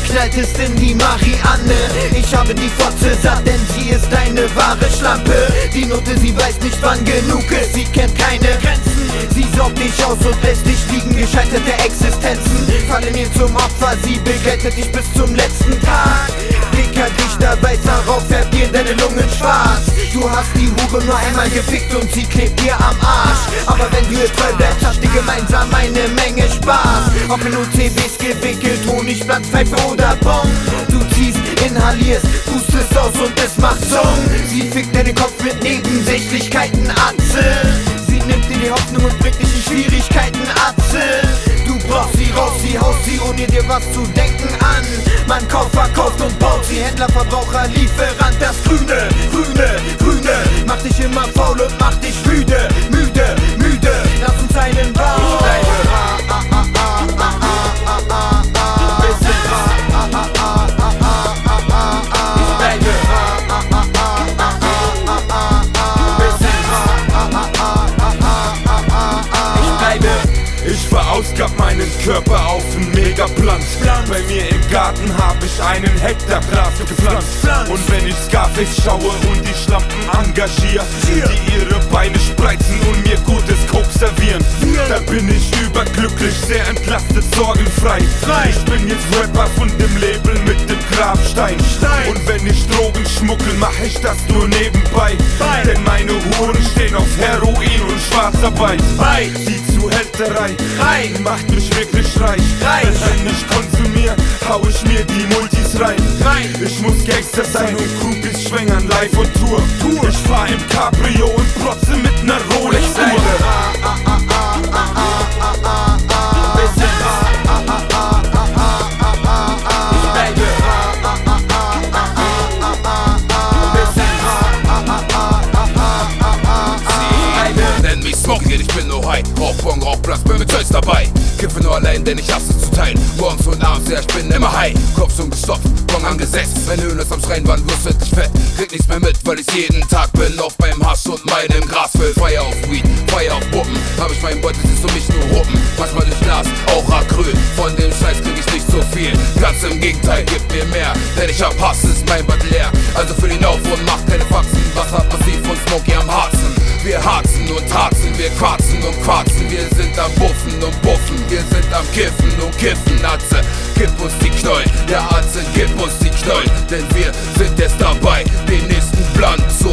verknallt ist in die Marianne. Ich habe die Fotze satt, denn sie ist eine wahre Schlampe. Die Note, sie weiß nicht wann genug ist, sie kennt keine Grenzen. Sie saugt dich aus und lässt dich liegen, gescheiterte Existenzen fallen ihr zum Opfer, sie begleitet dich bis zum letzten Tag. Dicker weiß darauf, färbt dir deine Lungen schwarz. Du hast die Hure nur einmal gefickt und sie klebt dir am Arsch. Aber wenn du ihr treu bleibst, habt ihr gemeinsam eine Menge Spaß. Ob in UCBs gewickelt, Honigblatt, Pfeife oder Bon. Du ziehst, inhalierst, pustest aus und es macht Song. Sie fickt deinen Kopf mit Nebensächlichkeiten, Atze. Sie nimmt dir die Hoffnung und bringt dich in Schwierigkeiten, Atze. Du brauchst sie raus, sie haust sie, ohne dir was zu denken an. Man kauft, verkauft und baut sie, Händler, Verbraucher, Lieferant. Das Grüne, Grüne, Grüne macht dich immer faul und macht dich müde, müde, müde. Lass uns einen bauen. Ich bleibe Ich verausgab meinen Körper auf einen Megaplant. Bei mir im Garten hab ich einen Hektar Gras gepflanzt. Und wenn ich Scarface schaue und die Schlampen engagier, die ihre Beine spreizen und mir gutes Coke servieren, dann bin ich überglücklich, sehr entlastet, sorgenfrei. Ich bin jetzt Rapper von dem Label mit dem Grabstein. Und wenn ich Drogen schmuggel, mach ich das nur nebenbei. Denn meine Huren stehen auf Heroin und Schwarzarbeit. Die Zuhälterei macht mich wirklich reich. Wenn ich konsumier, hau ich mir die Multis rein. Ich muss Gangster sein und Groupies schwängern live und Tour. Ich fahr im Cabrio und protze mit ner Rolex-Uhr. Ich bin nur high, Rauchbong, Rauchplatz, bin mit Zeugs dabei. Kiffe nur allein, denn ich hasse zu teilen. Morgens und abends, ja, ich bin immer high. Kopf schon gestopft, Bong angesetzt. Wenn Höhlen ist am Schreien, wann wirst du endlich fett? Krieg nichts mehr mit, weil ich jeden Tag bin. Auf beim Hasch und meinem Gras will. Feuer auf Weed, Feuer auf Puppen. Hab ich meinen Beutel, siehst du mich nur ruppen. Manchmal durch Glas, auch Acryl. Von dem Scheiß krieg ich nicht so viel. Ganz im Gegenteil, gib mir mehr. Denn ich hab Hass, ist mein Bad leer. Also für ihn auf und mach keine Faxen. Was hat massiv von Smokey am Harzen? Wir harzen und harzen, wir quarzen und quarzen. Wir sind am Buffen und buffen, wir sind am Kiffen und kiffen. Atze, gib uns die Knollen, ja Atze, gib uns die Knollen. Denn wir sind jetzt dabei, den nächsten Plan zu